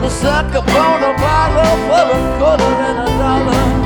suck upon a bottle for a quarter and a dollar.